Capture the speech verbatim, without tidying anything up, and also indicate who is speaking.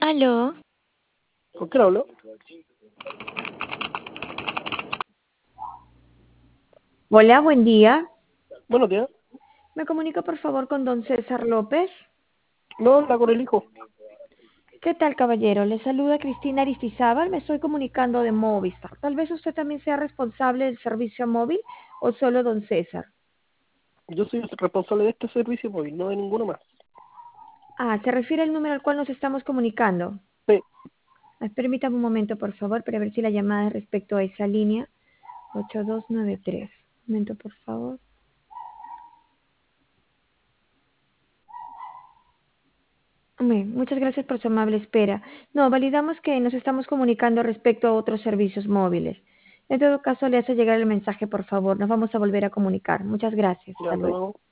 Speaker 1: Aló.
Speaker 2: ¿Con quién hablo?
Speaker 3: Hola, buen día.
Speaker 2: Buenos días.
Speaker 3: ¿Me comunica por favor con don César López?
Speaker 2: No, habla con el hijo.
Speaker 3: ¿Qué tal, caballero? Le saluda Cristina Aristizábal. Me estoy comunicando de Movistar. Tal vez usted también sea responsable del servicio móvil o solo don César.
Speaker 2: Yo soy el responsable de este servicio móvil, no de ninguno más.
Speaker 3: Ah, ¿se refiere al número al cual nos estamos comunicando?
Speaker 2: Sí.
Speaker 3: Ah, permítame un momento, por favor, para ver si la llamada es respecto a esa línea. ocho dos nueve tres. Un momento, por favor. Hombre, muchas gracias por su amable espera. No, validamos que nos estamos comunicando respecto a otros servicios móviles. En todo caso, le hace llegar el mensaje, por favor. Nos vamos a volver a comunicar. Muchas gracias.
Speaker 2: Ya,
Speaker 3: Hasta
Speaker 2: hasta
Speaker 3: luego.
Speaker 2: luego.